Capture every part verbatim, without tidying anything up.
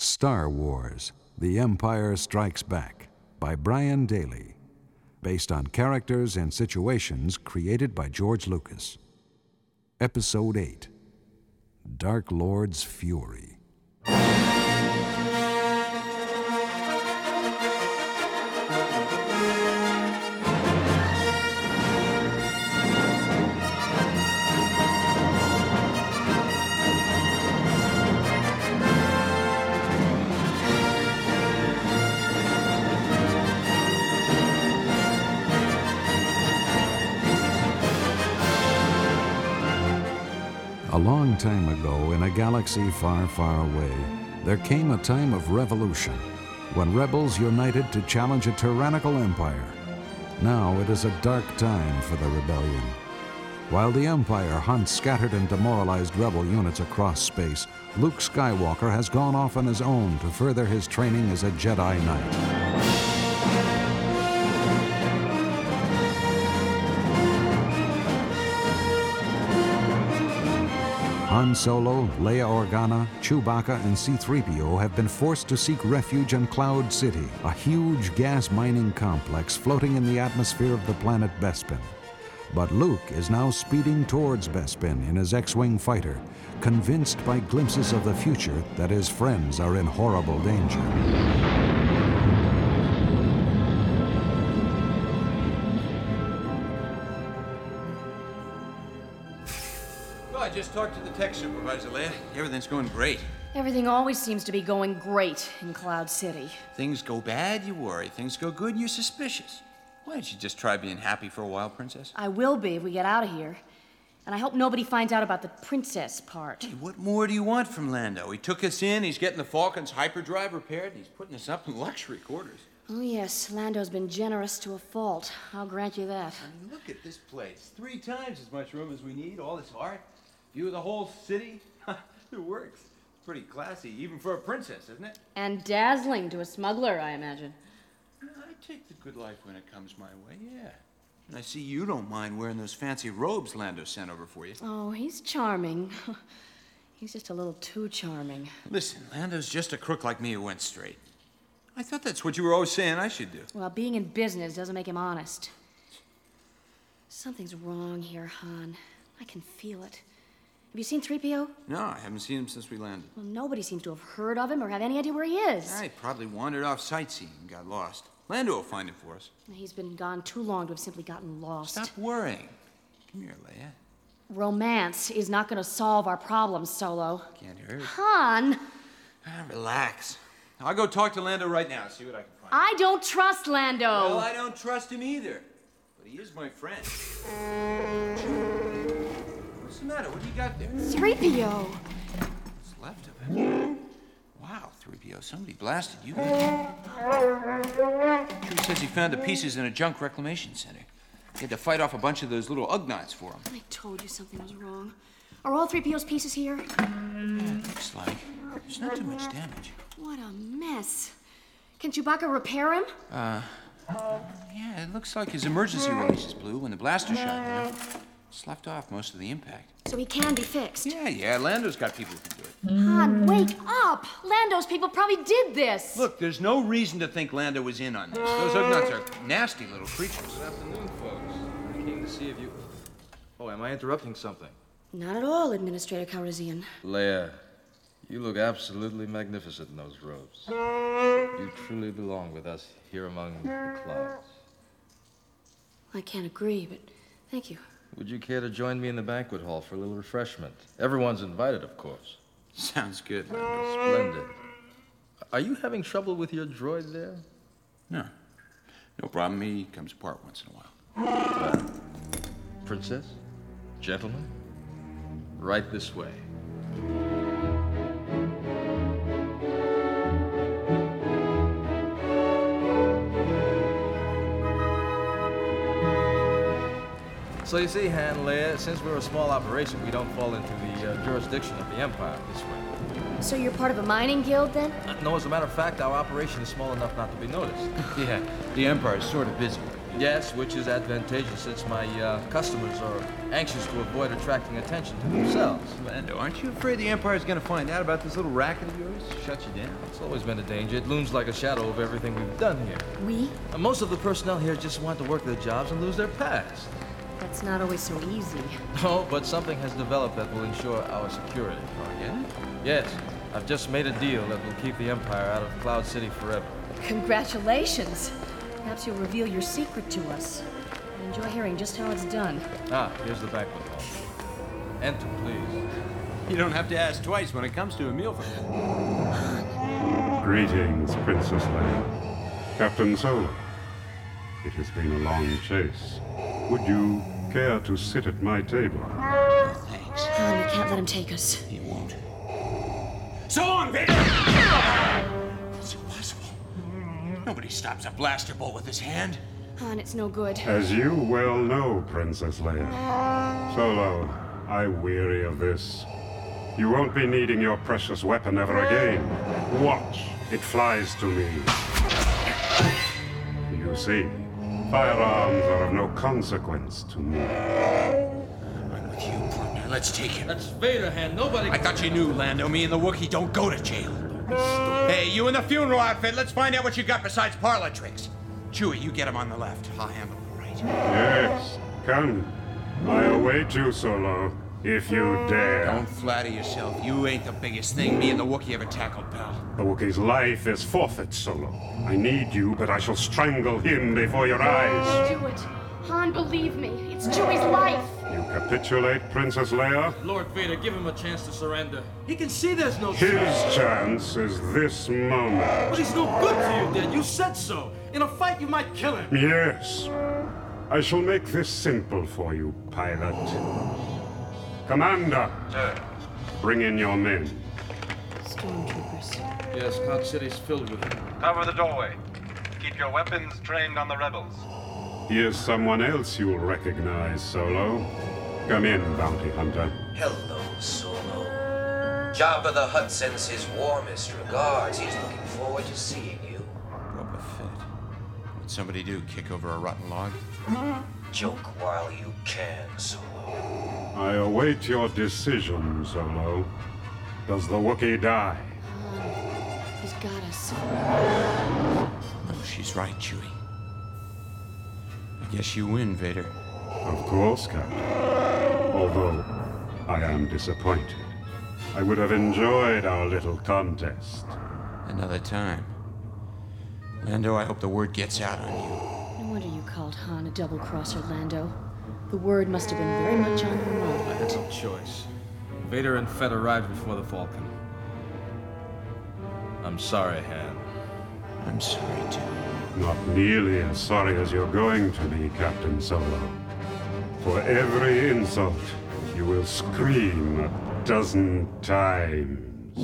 Star Wars: The Empire Strikes Back by Brian Daley, based on characters and situations created by George Lucas. Episode eight, Dark Lord's Fury. A long time ago, in a galaxy far, far away, there came a time of revolution, when rebels united to challenge a tyrannical empire. Now it is a dark time for the rebellion. While the Empire hunts scattered and demoralized rebel units across space, Luke Skywalker has gone off on his own to further his training as a Jedi Knight. Han Solo, Leia Organa, Chewbacca, and C three P O have been forced to seek refuge in Cloud City, a huge gas mining complex floating in the atmosphere of the planet Bespin. But Luke is now speeding towards Bespin in his X-Wing fighter, convinced by glimpses of the future that his friends are in horrible danger. I just talked to the tech supervisor, Leia. Everything's going great. Everything always seems to be going great in Cloud City. Things go bad, you worry. Things go good, you're suspicious. Why don't you just try being happy for a while, Princess? I will be if we get out of here. And I hope nobody finds out about the princess part. Hey, what more do you want from Lando? He took us in, he's getting the Falcon's hyperdrive repaired, and he's putting us up in luxury quarters. Oh, yes, Lando's been generous to a fault. I'll grant you that. I mean, look at this place. Three times as much room as we need, all this art. View of the whole city? It works. It's pretty classy, even for a princess, isn't it? And dazzling to a smuggler, I imagine. I take the good life when it comes my way, yeah. And I see you don't mind wearing those fancy robes Lando sent over for you. Oh, he's charming. He's just a little too charming. Listen, Lando's just a crook like me who went straight. I thought that's what you were always saying I should do. Well, being in business doesn't make him honest. Something's wrong here, Han. I can feel it. Have you seen three P O? No, I haven't seen him since we landed. Well, nobody seems to have heard of him or have any idea where he is. I probably wandered off sightseeing and got lost. Lando will find him for us. He's been gone too long to have simply gotten lost. Stop worrying. Come here, Leia. Romance is not going to solve our problems, Solo. Can't hurt. Han! Ah, relax. I'll go talk to Lando right now, see what I can find. I don't trust Lando. Well, I don't trust him either. But he is my friend. What's the matter? What do you got there? three P O. What's left of it? Wow, three P O, somebody blasted you. Drew says he found the pieces in a junk reclamation center. He had to fight off a bunch of those little Ugnaughts for him. I told you something was wrong. Are all three P O's pieces here? Yeah, it looks like. There's not too much damage. What a mess. Can Chewbacca repair him? Uh, yeah, it looks like his emergency releases blew when the blaster shot him. Sloughed off most of the impact. So he can be fixed? Yeah, yeah, Lando's got people who can do it. Han, wake up! Lando's people probably did this. Look, there's no reason to think Lando was in on this. Those Ugnaughts are nasty little creatures. Good afternoon, folks. I came to see if you... Oh, am I interrupting something? Not at all, Administrator Calrissian. Leia, you look absolutely magnificent in those robes. You truly belong with us here among the clouds. I can't agree, but thank you. Would you care to join me in the banquet hall for a little refreshment? Everyone's invited, of course. Sounds good. Splendid. Are you having trouble with your droid there? No. No problem. He comes apart once in a while. Uh, princess? Gentlemen? Right this way. So you see, Han, Leia, since we're a small operation, we don't fall into the uh, jurisdiction of the Empire this way. So you're part of a mining guild, then? Uh, no, as a matter of fact, our operation is small enough not to be noticed. Yeah, the Empire's sort of busy. Yes, which is advantageous since my uh, customers are anxious to avoid attracting attention to themselves. Lando, aren't you afraid the Empire's gonna find out about this little racket of yours? Shut you down? It's always been a danger. It looms like a shadow of everything we've done here. We? And most of the personnel here just want to work their jobs and lose their past. That's not always so easy. No, but something has developed that will ensure our security. Oh, yeah? Yes, I've just made a deal that will keep the Empire out of Cloud City forever. Congratulations. Perhaps you'll reveal your secret to us. I enjoy hearing just how it's done. Ah, here's the banquet hall. Enter, please. You don't have to ask twice when it comes to a meal for me. Greetings, Princess Leia. Captain Solo. It has been a long chase. Would you care to sit at my table? Thanks. Han, we can't let him take us. He won't. So long, Vader! It's impossible. Nobody stops a blaster bolt with his hand. Han, it's no good. As you well know, Princess Leia. Solo, I weary of this. You won't be needing your precious weapon ever again. Watch, it flies to me. You see, firearms are of no consequence to me. I'm with you, partner. Let's take him. That's Vader, Han. Nobody... I thought you knew, Lando. Me and the Wookiee don't go to jail. Hey, you in the funeral outfit, let's find out what you got besides parlor tricks. Chewie, you get him on the left. I'll handle him right. Yes, come. I await you, Solo, if you dare. Don't flatter yourself. You ain't the biggest thing me and the Wookiee ever tackled, pal. The Wookiee's life is forfeit, Solo. I need you, but I shall strangle him before your eyes. Do it. Han, believe me. It's Chewie's life. You capitulate, Princess Leia? Lord Vader, give him a chance to surrender. He can see there's no His chance. chance is this moment. But he's no good for you, Dad. You said so. In a fight, you might kill him. Yes. I shall make this simple for you, pilot. Commander! Sir. Bring in your men. Stormtroopers. Yes, Cloud City's filled with them. Cover the doorway. Keep your weapons trained on the rebels. Here's someone else you'll recognize, Solo. Come in, bounty hunter. Hello, Solo. Jabba the Hutt sends his warmest regards. He's looking forward to seeing you. Boba Fett. What'd somebody do? Kick over a rotten log? Joke while you can, Solo. I await your decision, Solo. Does the Wookiee die? Han, he's got us. No, she's right, Chewie. I guess you win, Vader. Of course, Captain. Although, I am disappointed. I would have enjoyed our little contest. Another time. Lando, I hope the word gets out on you. No wonder you called Han a double-crosser, Lando. The word must have been very much on your I had mind. no choice. Vader and Fett arrived before the Falcon. I'm sorry, Han. I'm sorry, too. Not nearly as sorry as you're going to be, Captain Solo. For every insult, you will scream a dozen times.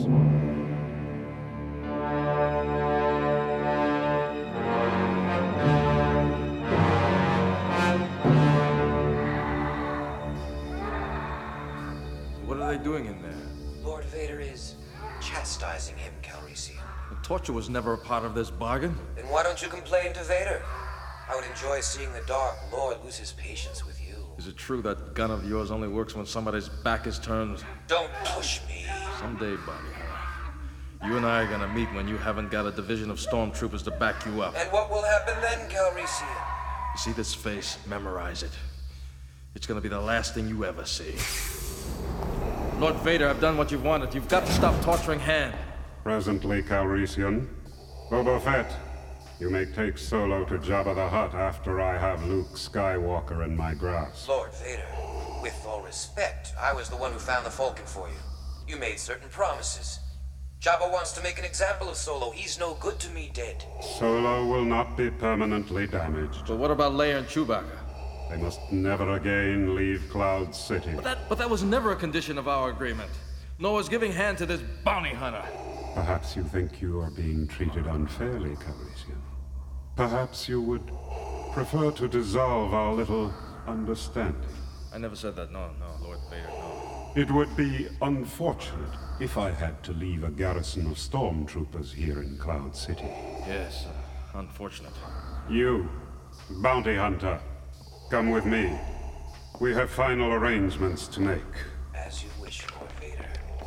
What are they doing in there? Lord Vader is chastising him, Calrissian. The torture was never a part of this bargain. Then why don't you complain to Vader? I would enjoy seeing the Dark Lord lose his patience with you. Is it true that gun of yours only works when somebody's back is turned? Don't push me. Someday, Bounty Hunter, you and I are gonna meet when you haven't got a division of stormtroopers to back you up. And what will happen then, Calrissian? You see this face? Memorize it. It's gonna be the last thing you ever see. Lord Vader, I've done what you've wanted. You've got to stop torturing Han. Presently, Calrissian. Boba Fett, you may take Solo to Jabba the Hutt after I have Luke Skywalker in my grasp. Lord Vader, with all respect, I was the one who found the Falcon for you. You made certain promises. Jabba wants to make an example of Solo. He's no good to me dead. Solo will not be permanently damaged. But what about Leia and Chewbacca? They must never again leave Cloud City. But that, but that was never a condition of our agreement. Nor was giving hand to this bounty hunter. Perhaps you think you are being treated unfairly, Calrissian. Perhaps you would prefer to dissolve our little understanding. I never said that. No, no, Lord Vader, no. It would be unfortunate if I had to leave a garrison of stormtroopers here in Cloud City. Yes, uh, unfortunate. You, Bounty Hunter, come with me. We have final arrangements to make. As you wish, Lord Vader.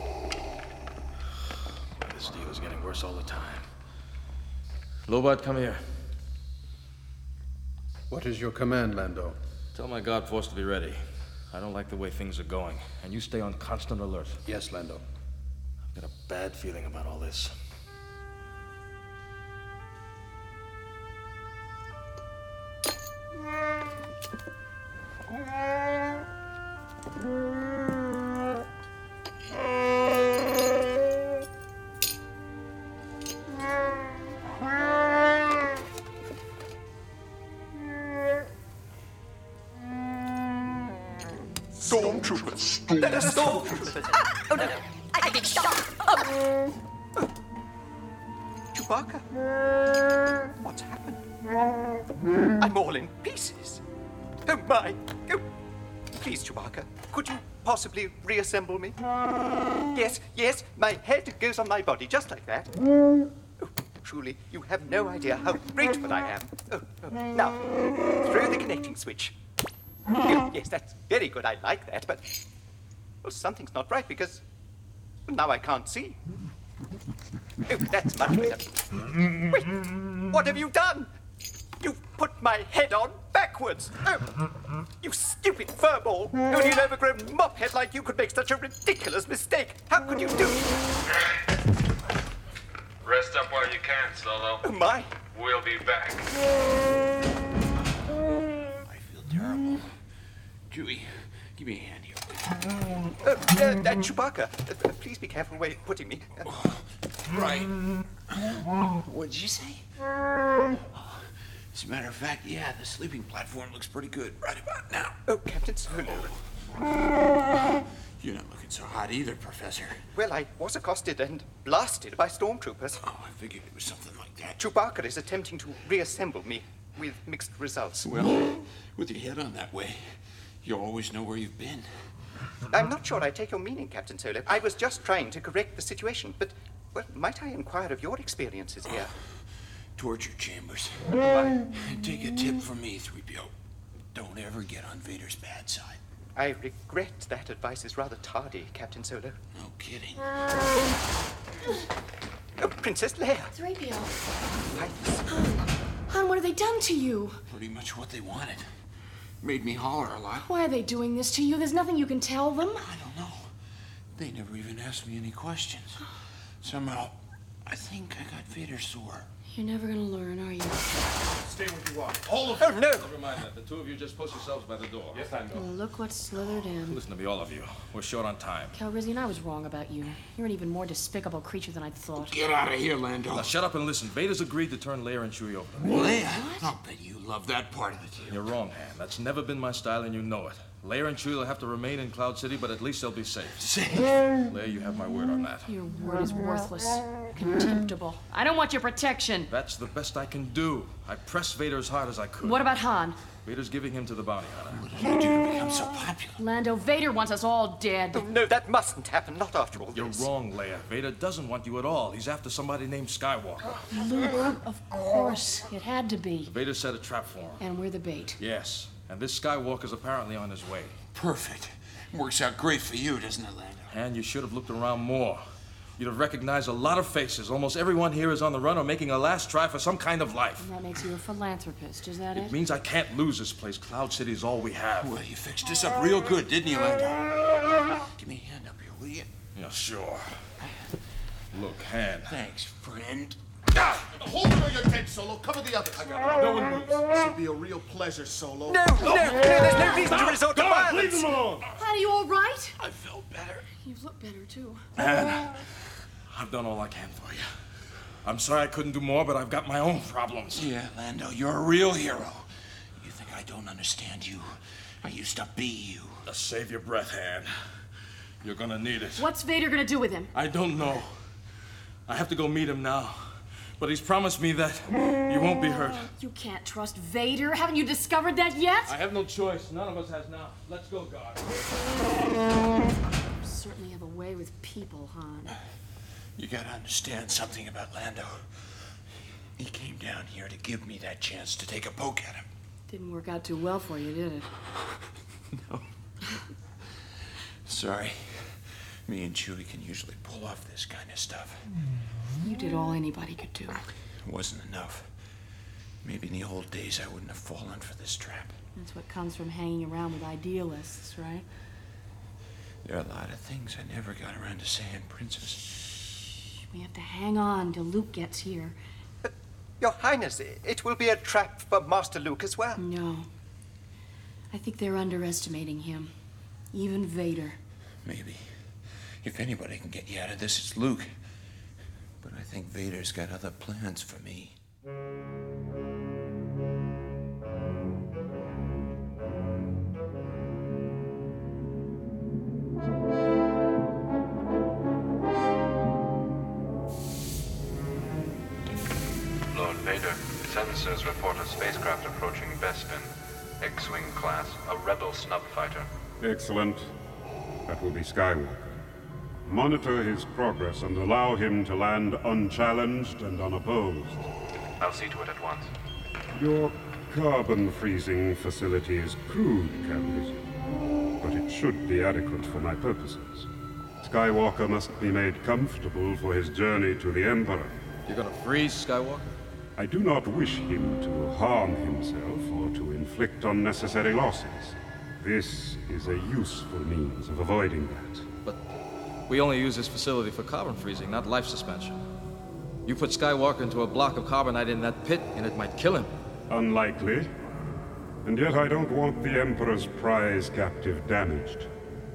This deal is getting worse all the time. Lobot, come here. What is your command, Lando? Tell my guard force to be ready. I don't like the way things are going, and you stay on constant alert. Yes, Lando. I've got a bad feeling about all this. Stormtroopers! Let us stormtroopers! Oh no! I get shot! Oh. Oh. Chewbacca? What's happened? I'm all in pieces. Oh my! Oh. Please, Chewbacca, could you possibly reassemble me? Yes, yes, my head goes on my body just like that. Oh, truly, you have no idea how grateful I am. Oh, oh. Now, throw the connecting switch. Oh, yes, that's very good. I like that, but well, something's not right because well, now I can't see. Oh, that's much better. Wait, what have you done? You've put my head on backwards. Oh, you stupid furball. Only an overgrown mophead like you could make such a ridiculous mistake. How could you do it? Rest up while you can, Solo. Oh, my. We'll be back. I feel terrible. Chewie, give me a hand here. Uh, uh, uh, Chewbacca, uh, please be careful where you're putting me. Uh, Right. What did you say? As a matter of fact, yeah, the sleeping platform looks pretty good right about now. Oh, Captain Solo. You're not looking so hot either, Professor. Well, I was accosted and blasted by stormtroopers. Oh, I figured it was something like that. Chewbacca is attempting to reassemble me with mixed results. Well, with your head on that way, you always know where you've been. I'm not sure I take your meaning, Captain Solo. I was just trying to correct the situation, but, well, might I inquire of your experiences here? Torture chambers. And take a tip from me, three P O. Don't ever get on Vader's bad side. I regret that advice is rather tardy, Captain Solo. No kidding. Oh, Princess Leia. three P O. I... Han, Han, what have they done to you? Pretty much what they wanted. Made me holler a lot. Why are they doing this to you? There's nothing you can tell them. I don't know. They never even asked me any questions. Somehow, I think I got Vader sore. You're never gonna learn, are you? Stay where you are. All of you. Oh, no. Never mind that. The two of you just post yourselves by the door. Yes, I know. Well, look what slithered in. Listen to me, all of you. We're short on time. Calrissian, I was wrong about you. You're an even more despicable creature than I thought. Get out of here, Lando. Now shut up and listen. Vader's agreed to turn Leia and Chewie over to me. Leia? I'll bet you love that part of the deal. You're wrong, Han. That's never been my style, and you know it. Leia and Chewie will have to remain in Cloud City, but at least they'll be safe. Safe? Leia, you have my word on that. Your word is worthless. Contemptible. I don't want your protection. That's the best I can do. I pressed Vader as hard as I could. What about Han? Vader's giving him to the bounty hunter. What did he do to become so popular? Lando, Vader wants us all dead. Oh, no, that mustn't happen. Not after all You're this. wrong, Leia. Vader doesn't want you at all. He's after somebody named Skywalker. Luke, of course. It had to be. Vader set a trap for him. And we're the bait. Yes. And this Skywalker's apparently on his way. Perfect. Works out great for you, doesn't it, Lando? And you should have looked around more. You'd have recognized a lot of faces. Almost everyone here is on the run or making a last try for some kind of life. And that makes you a philanthropist, is that it? It means I can't lose this place. Cloud City is all we have. Well, you fixed this up real good, didn't you, Lando? Give me a hand up here, will you? Yeah, sure. Look, Han. Thanks, friend. Hold it or you're dead, Solo. Cover the others. I got it. No one moves. This will be a real pleasure, Solo. No, no, no, there's no reason to resort to violence. Leave them alone. Han, are you all right? I felt better. You look better, too. Han, I've done all I can for you. I'm sorry I couldn't do more, but I've got my own problems. Yeah, Lando, you're a real hero. You think I don't understand you? I used to be you. Just save your breath, Han. You're gonna need it. What's Vader gonna do with him? I don't know. I have to go meet him now. But he's promised me that you won't be hurt. You can't trust Vader. Haven't you discovered that yet? I have no choice. None of us has now. Let's go, guard. You certainly have a way with people, Han. You gotta understand something about Lando. He came down here to give me that chance to take a poke at him. Didn't work out too well for you, did it? No. Sorry. Me and Chewie can usually pull off this kind of stuff. You did all anybody could do. It wasn't enough. Maybe in the old days I wouldn't have fallen for this trap. That's what comes from hanging around with idealists, right? There are a lot of things I never got around to saying, Princess. We have to hang on till Luke gets here. But, Your Highness, it will be a trap for Master Luke as well. No. I think they're underestimating him. Even Vader. Maybe. If anybody can get you out of this, it's Luke. But I think Vader's got other plans for me. Lord Vader, sensors report a spacecraft approaching Bespin. X-Wing class, a rebel snub fighter. Excellent. That will be Skywalker. Monitor his progress and allow him to land unchallenged and unopposed. I'll see to it at once. Your carbon freezing facility is crude, Calrissian, but it should be adequate for my purposes. Skywalker must be made comfortable for his journey to the Emperor. You're gonna freeze Skywalker? I do not wish him to harm himself or to inflict unnecessary losses. This is a useful means of avoiding that. But we only use this facility for carbon freezing, not life suspension. You put Skywalker into a block of carbonite in that pit, and it might kill him. Unlikely. And yet I don't want the Emperor's prize captive damaged.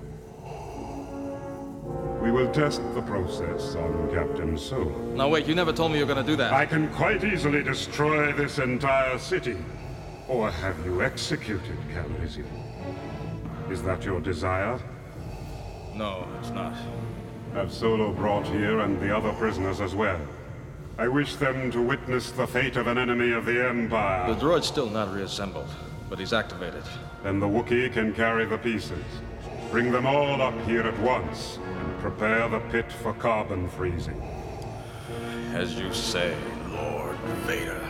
We will test the process on Captain Solo. Now wait, you never told me you were gonna do that. I can quite easily destroy this entire city. Or have you executed, Calrissian? Is that your desire? No, it's not. Have Solo brought here and the other prisoners as well. I wish them to witness the fate of an enemy of the Empire. The droid's still not reassembled, but he's activated. Then the Wookiee can carry the pieces. Bring them all up here at once, and prepare the pit for carbon freezing. As you say, Lord Vader.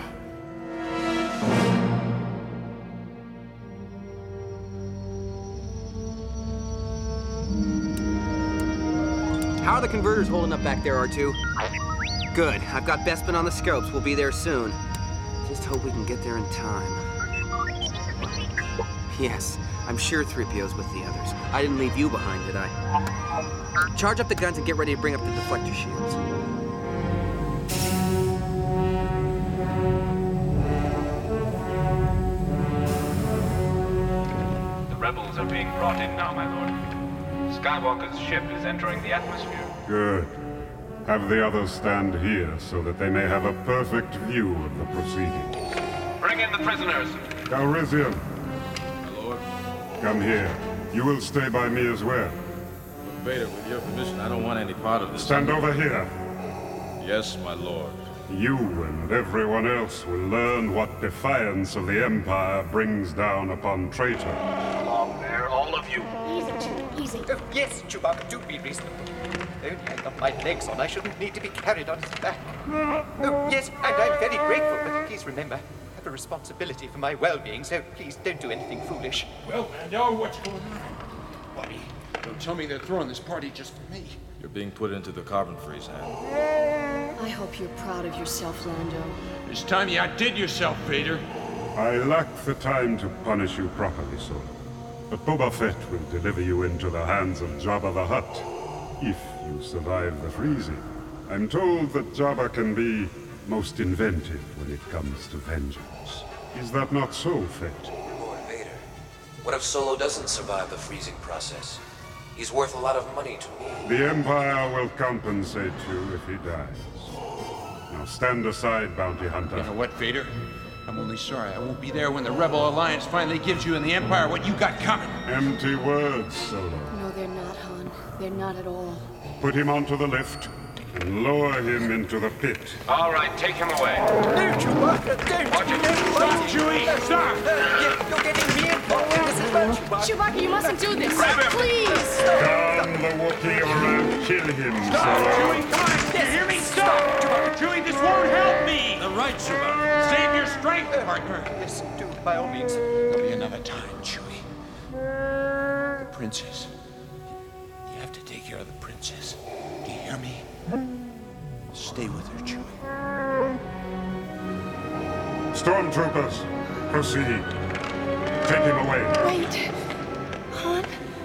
How are the converters holding up back there, R two? Good. I've got Bespin on the scopes. We'll be there soon. Just hope we can get there in time. Yes, I'm sure three P O's with the others. I didn't leave you behind, did I? Charge up the guns and get ready to bring up the deflector shields. The rebels are being brought in now, my lord. Skywalker's ship is entering the atmosphere. Good. Have the others stand here so that they may have a perfect view of the proceedings. Bring in the prisoners. Calrissian. My lord. Come here. You will stay by me as well. Lord Vader, with your permission, I don't want any part of this. Stand over here. Yes, my lord. You and everyone else will learn what defiance of the Empire brings down upon traitors. Along there, all of you. Easy, Chewie, easy. Oh, yes, Chewbacca, do be reasonable. Only I've got my legs on. I shouldn't need to be carried on his back. Oh, yes, and I'm very grateful, but please remember, I have a responsibility for my well-being, so please don't do anything foolish. Well, Lando, what's going on? Buddy, don't tell me they're throwing this party just for me. You're being put into the carbon freeze, Han. I hope you're proud of yourself, Lando. It's time you outdid yourself, Vader. I lack the time to punish you properly, Solo. But Boba Fett will deliver you into the hands of Jabba the Hutt, if you survive the freezing. I'm told that Jabba can be most inventive when it comes to vengeance. Is that not so, Fett? Lord Vader, what if Solo doesn't survive the freezing process? He's worth a lot of money to me. The Empire will compensate you if he dies. Now stand aside, Bounty Hunter. You know what, Vader? I'm only sorry I won't be there when the Rebel Alliance finally gives you and the Empire what you got coming. Empty words, Solo. No, they're not, Han. They're not at all. Put him onto the lift and lower him into the pit. All right, take him away. No, Chewbacca, don't! Watch it. Stop, Chewie! Stop! Uh, you're getting me involved in this as well, Chewbacca. Chewbacca, you mustn't do this! Please! Calm the Wookiee or I'll kill him, Stop, Solo. Chewie! Come on! You hear me? Stop! Chewie, this won't help me! The right, Chewbacca. Save your strength, partner. Yes, do, by all means. There'll be another time, Chewie. The princess. You have to take care of the princess. Do you hear me? Stay with her, Chewie. Stormtroopers, proceed. Take him away. Wait. Han?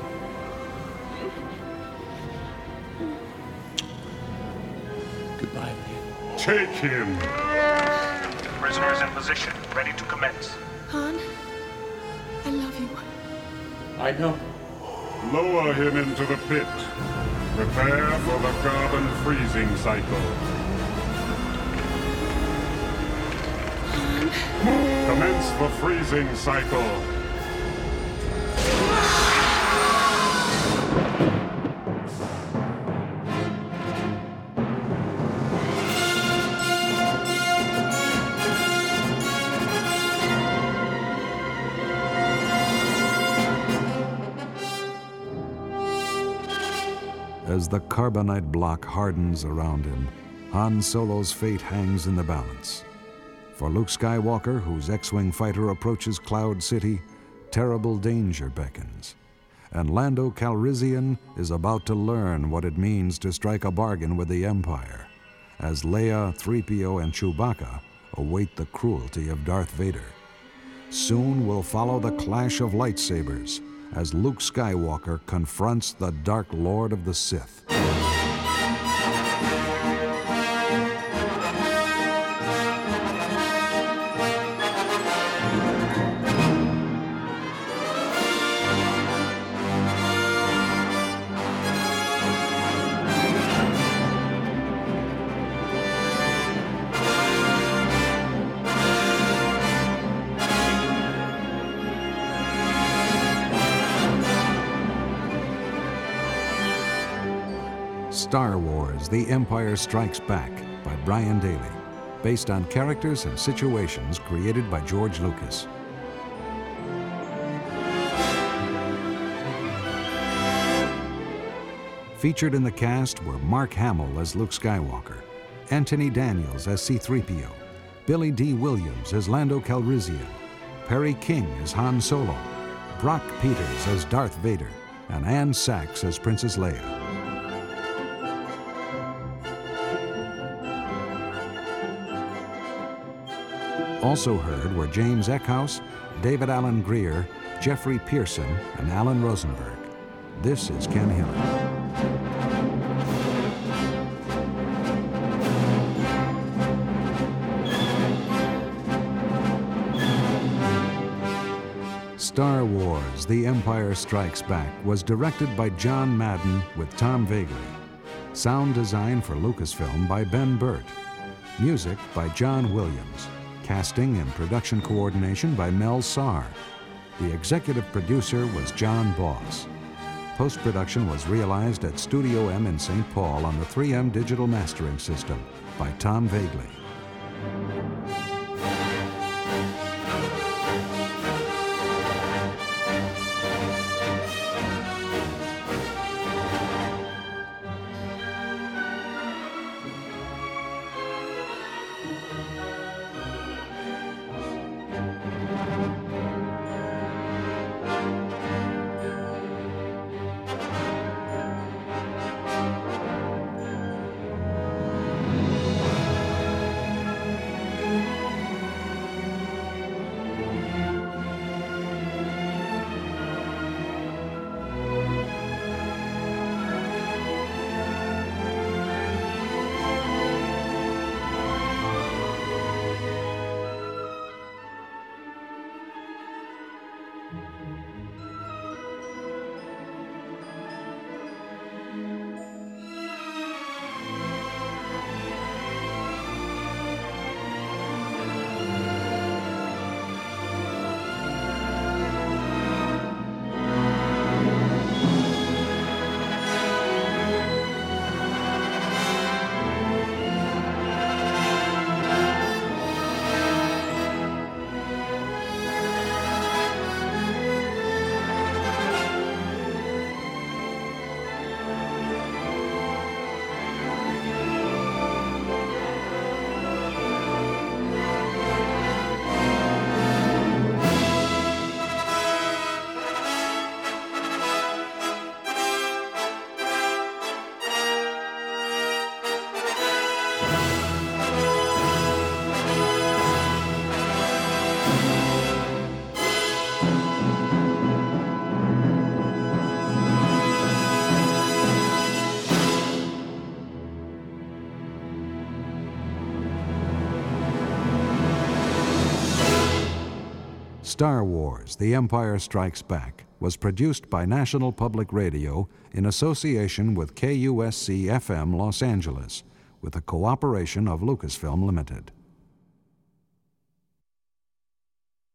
Goodbye, Leia. Take him. The prisoner is in position, ready to commence. Han? I love you. I know. Lower him into the pit. Prepare for the carbon freezing cycle. Commence the freezing cycle. As the carbonite block hardens around him, Han Solo's fate hangs in the balance. For Luke Skywalker, whose X-Wing fighter approaches Cloud City, terrible danger beckons. And Lando Calrissian is about to learn what it means to strike a bargain with the Empire, as Leia, three P O, and Chewbacca await the cruelty of Darth Vader. Soon we'll follow the clash of lightsabers as Luke Skywalker confronts the Dark Lord of the Sith. Star Wars: The Empire Strikes Back by Brian Daley, based on characters and situations created by George Lucas. Featured in the cast were Mark Hamill as Luke Skywalker, Anthony Daniels as C three P O, Billy D. Williams as Lando Calrissian, Perry King as Han Solo, Brock Peters as Darth Vader, and Anne Sachs as Princess Leia. Also heard were James Eckhouse, David Alan Grier, Jeffrey Pearson, and Alan Rosenberg. This is Ken Hiller. Star Wars: The Empire Strikes Back was directed by John Madden with Tom Vagley. Sound design for Lucasfilm by Ben Burt. Music by John Williams. Casting and production coordination by Mel Sarr. The executive producer was John Boss. Post-production was realized at Studio M in Saint Paul on the three M digital mastering system by Tom Vagley. Star Wars: The Empire Strikes Back was produced by National Public Radio in association with K U S C F M Los Angeles, with the cooperation of Lucasfilm Limited.